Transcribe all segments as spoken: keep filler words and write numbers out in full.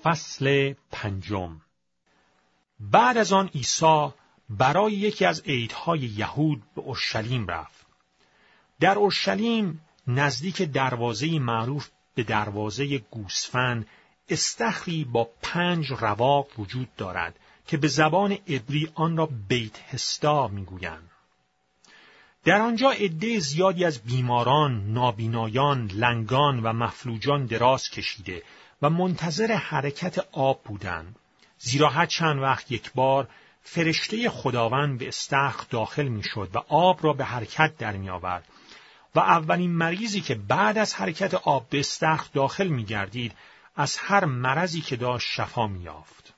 فصل پنجم. بعد از آن عیسی برای یکی از عیدهای یهود به اورشلیم رفت. در اورشلیم نزدیک دروازه معروف به دروازه گوسفند استخری با پنج رواق وجود دارد که به زبان عبری آن را بیت حسدا میگویند. در آنجا عده زیادی از بیماران، نابینایان، لنگان و مفلوجان دراز کشیده و منتظر حرکت آب بودند، زیرا هر چند وقت یک بار فرشته خداوند به استخر داخل میشد و آب را به حرکت در می آورد و اولین مریضی که بعد از حرکت آب به استخر داخل می گردید از هر مرضی که داشت شفا می یافت.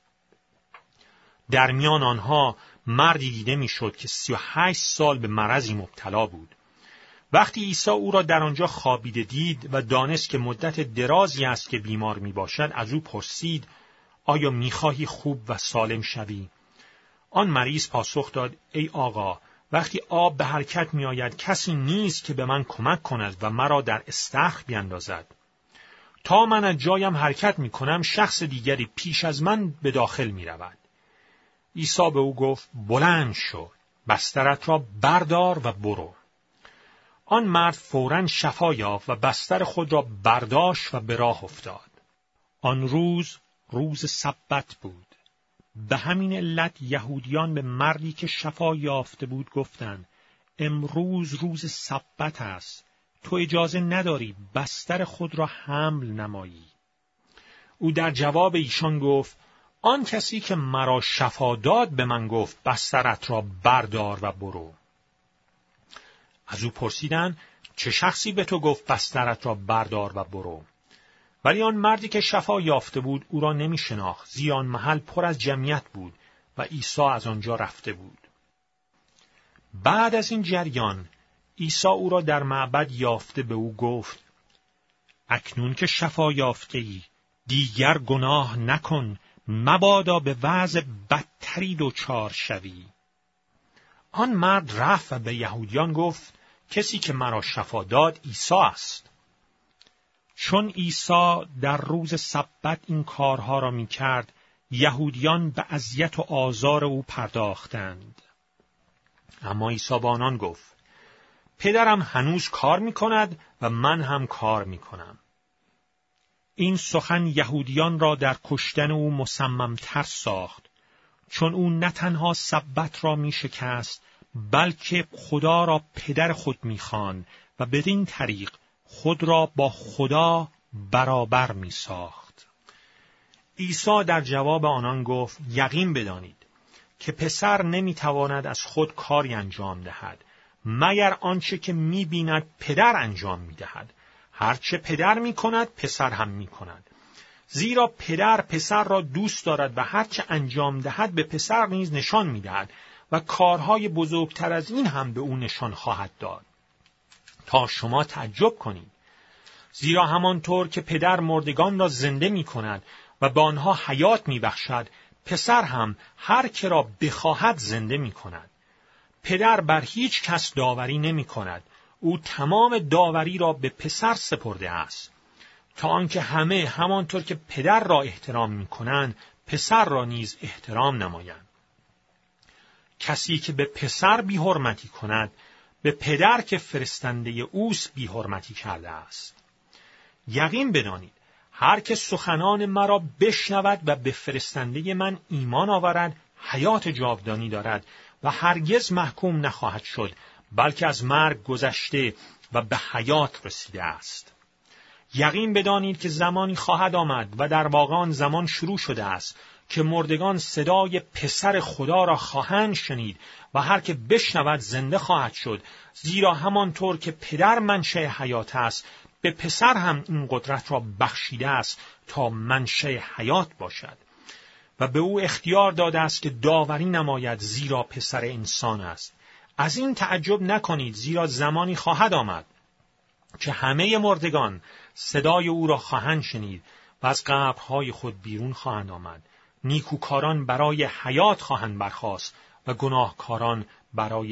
در میان آنها مردی دیده می شد که سی و هشت سال به مرضی مبتلا بود. وقتی عیسی او را در آنجا خوابیده دید و دانست که مدت درازی است که بیمار می باشد، از او پرسید: آیا می خواهی خوب و سالم شوی؟ آن مریض پاسخ داد: ای آقا، وقتی آب به حرکت می آید کسی نیست که به من کمک کند و مرا در استخر بیندازد. تا من از جایم حرکت می کنم شخص دیگری پیش از من به داخل می رود. عیسی به او گفت: بلند شو، بسترت را بردار و برو. آن مرد فوراً شفا یافت و بستر خود را برداشت و به راه افتاد. آن روز روز سبت بود. به همین علت یهودیان به مردی که شفا یافته بود گفتند: امروز روز سبت است، تو اجازه نداری بستر خود را حمل نمایی. او در جواب ایشان گفت: آن کسی که مرا شفا داد به من گفت بسترت را بردار و برو. از او پرسیدند: چه شخصی به تو گفت بسترت را بردار و برو؟ ولی آن مردی که شفا یافته بود او را نمی شناخت، زیرا آن محل پر از جمعیت بود و عیسی از آنجا رفته بود. بعد از این جریان عیسی او را در معبد یافته به او گفت: اکنون که شفا یافته ای دیگر گناه نکن، مبادا به وضع بدتری دچار شوی. آن مرد رفت و به یهودیان گفت: کسی که مرا شفا داد عیسی است. چون عیسی در روز سبت این کارها را می کرد، یهودیان به اذیت و آزار او پرداختند. اما عیسی با آنان گفت: پدرم هنوز کار می کند و من هم کار می کنم. این سخن یهودیان را در کشتن او مصممتر ساخت، چون او نه تنها سبت را می شکست، بلکه خدا را پدر خود می خواند و بدین طریق خود را با خدا برابر می ساخت. عیسی در جواب آنان گفت: یقین بدانید که پسر نمی تواند از خود کاری انجام دهد مگر آنچه که می بیند پدر انجام می دهد. هرچه پدر می کند پسر هم می کند. زیرا پدر پسر را دوست دارد و هرچه انجام دهد به پسر نیز نشان می دهد و کارهای بزرگتر از این هم به او نشان خواهد داد، تا شما تعجب کنید. زیرا همانطور که پدر مردگان را زنده می کند و به آنها حیات می بخشد، پسر هم هر که را بخواهد زنده می کند. پدر بر هیچ کس داوری نمی کند، او تمام داوری را به پسر سپرده است، تا آنکه همه همانطور که پدر را احترام می کنند، پسر را نیز احترام نمایند. کسی که به پسر بی حرمتی کند، به پدر که فرستنده اوست بی حرمتی کرده است. یقین بدانید هر که سخنان مرا بشنود و به فرستنده من ایمان آورد حیات جاودانی دارد و هرگز محکوم نخواهد شد، بلکه از مرگ گذشته و به حیات رسیده است. یقین بدانید که زمانی خواهد آمد و در واقع آن زمان شروع شده است که مردگان صدای پسر خدا را خواهند شنید و هر که بشنود زنده خواهد شد، زیرا همانطور که پدر منشأ حیات است، به پسر هم این قدرت را بخشیده است تا منشأ حیات باشد و به او اختیار داده است که داوری نماید، زیرا پسر انسان است. از این تعجب نکنید، زیرا زمانی خواهد آمد که همه مردگان صدای او را خواهند شنید و از قبرهای خود بیرون خواهند آمد. نیکوکاران برای حیات خواهند برخاست و گناهکاران برای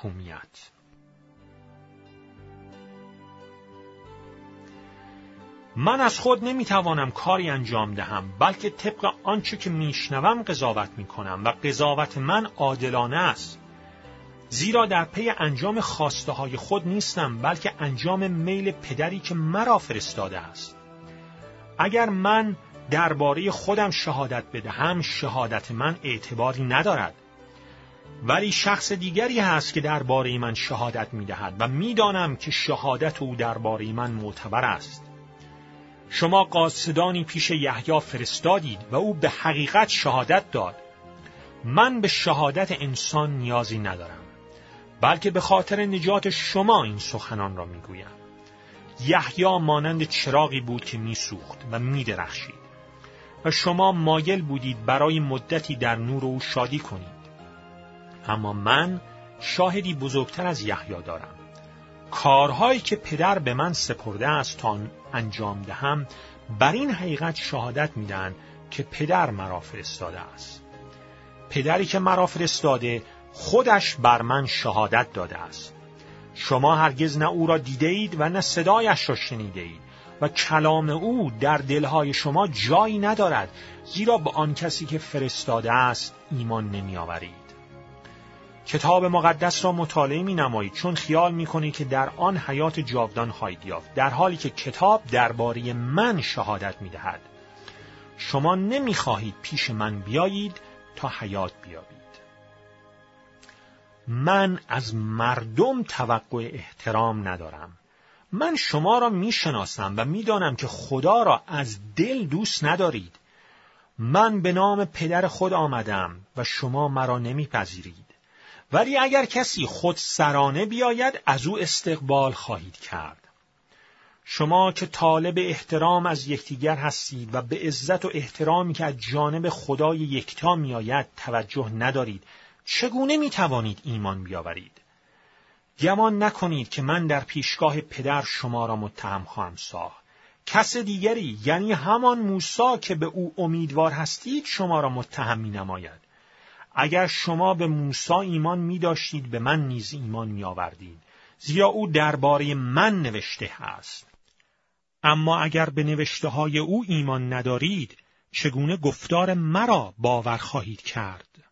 محکومیت. من از خود نمیتوانم کاری انجام دهم، بلکه طبق آنچه که میشنوم قضاوت میکنم و قضاوت من عادلانه است. زیرا در پی انجام خواسته های خود نیستم، بلکه انجام میل پدری که مرا فرستاده است. اگر من درباره خودم شهادت بدهم، شهادت من اعتباری ندارد. ولی شخص دیگری هست که درباره من شهادت میدهد و میدانم که شهادت او درباره من معتبر است. شما قاصدانی پیش یحیی فرستادید و او به حقیقت شهادت داد. من به شهادت انسان نیازی ندارم، بلکه به خاطر نجات شما این سخنان را میگویم. یحیی مانند چراغی بود که میسوخت و میدرخشید و شما مایل بودید برای مدتی در نور او شادی کنید. اما من شاهدی بزرگتر از یحیی دارم. کارهایی که پدر به من سپرده است تا انجام دهم، بر این حقیقت شهادت میدن که پدر مرا فرستاده است. پدری که مرا فرستاده خودش بر من شهادت داده است. شما هرگز نه او را دیده اید و نه صدایش را شنیده اید و کلام او در دلهای شما جایی ندارد، زیرا به آن کسی که فرستاده است ایمان نمی آورید. کتاب مقدس را مطالعه می نمایید چون خیال می کنید که در آن حیات جاودان خواهید یافت، در حالی که کتاب درباره من شهادت می دهد. شما نمی خواهید پیش من بیایید تا حیات بیابید. من از مردم توقع احترام ندارم. من شما را می شناسم و می دانم که خدا را از دل دوست ندارید. من به نام پدر خود آمدم و شما مرا نمی پذیرید. ولی اگر کسی خود سرانه بیاید از او استقبال خواهید کرد. شما که طالب احترام از یکدیگر هستید و به عزت و احترامی که از جانب خدای یکتا می آید توجه ندارید، چگونه می توانید ایمان بیاورید؟ گمان نکنید که من در پیشگاه پدر شما را متهم خواهم ساخت. کس دیگری، یعنی همان موسی که به او امیدوار هستید، شما را متهم می نماید. اگر شما به موسی ایمان می داشتید، به من نیز ایمان می آوردید، زیرا او درباره من نوشته است. اما اگر به نوشته های او ایمان ندارید، چگونه گفتار مرا باور خواهید کرد؟